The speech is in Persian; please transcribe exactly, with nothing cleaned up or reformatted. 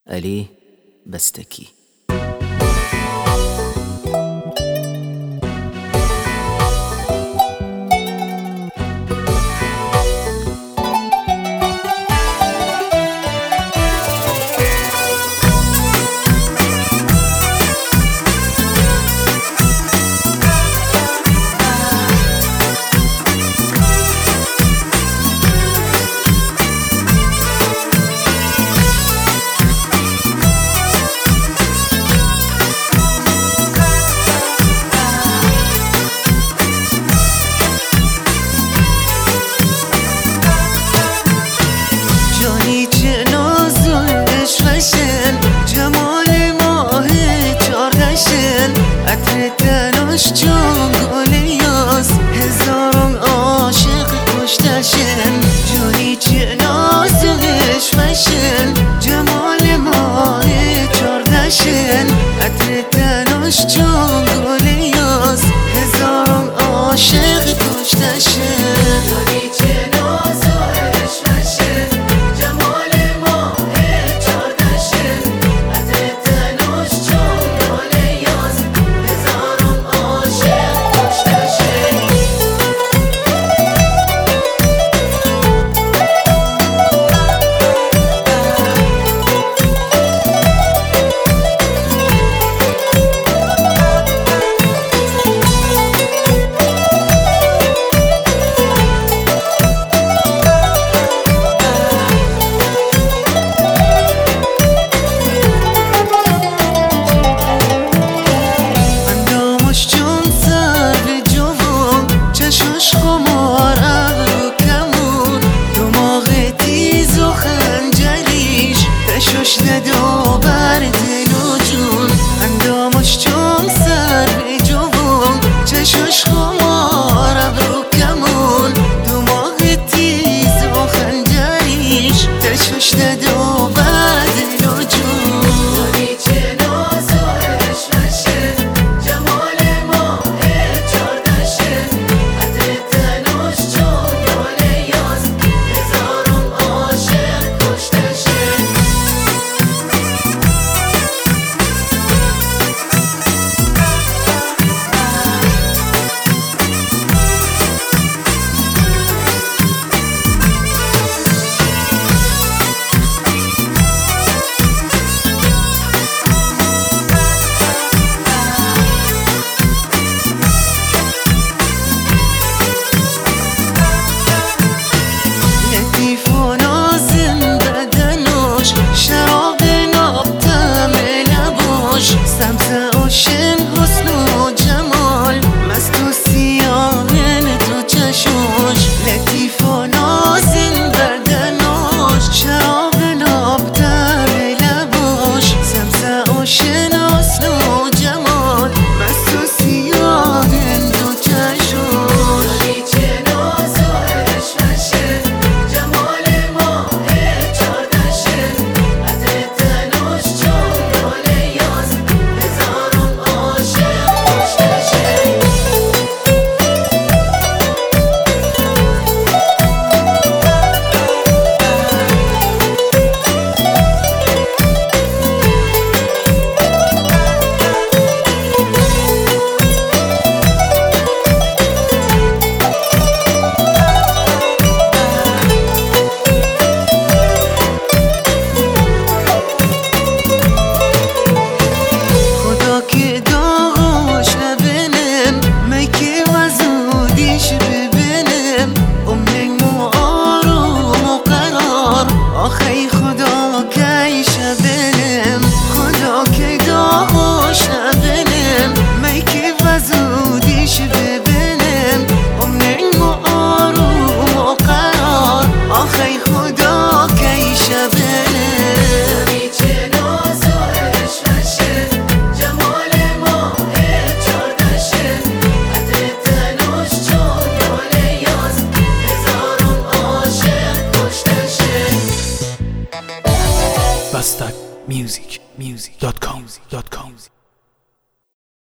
علی بستکی. جمال ماه چاردشن عطر تناش جان گل یاس هزاران عاشق کشتشن جانی چه نازش فشن جمال ماه چاردشن عطر تناش جان گل یاس هزاران عاشق کشتشن جانی چه نازش فشن دو بر دل و جون اندامش چون سر به جوون چشش خمار ابرو کمون دماغ تیز و خنجریش تشش دو بر دل و جون داری چه ناز و عشقشه جمال ماه چاردشه عطر تناش چون گل یاس هزاران عاشق کشتشه سمت اوشن حسن و جمال مست و سیاهن تو چشوش لطیف و نازن بدناش شراب ناب دم لباش سمت اوشن حسن و جمال مست و سیاهن تو چشوش داری چه ناز و عشقشه جمال ماه چاردشه عطر تناش چون گل یاس که داغش نبینم میکی وزودیش ببینم امنگ مو آروم و قرار آخی خدا کیش بینم خدا که داغش نبینم میکی وزودیش ببینم امنگ مو آروم و قرار آخی خدا کیش بینم Bastak music music dot com dot com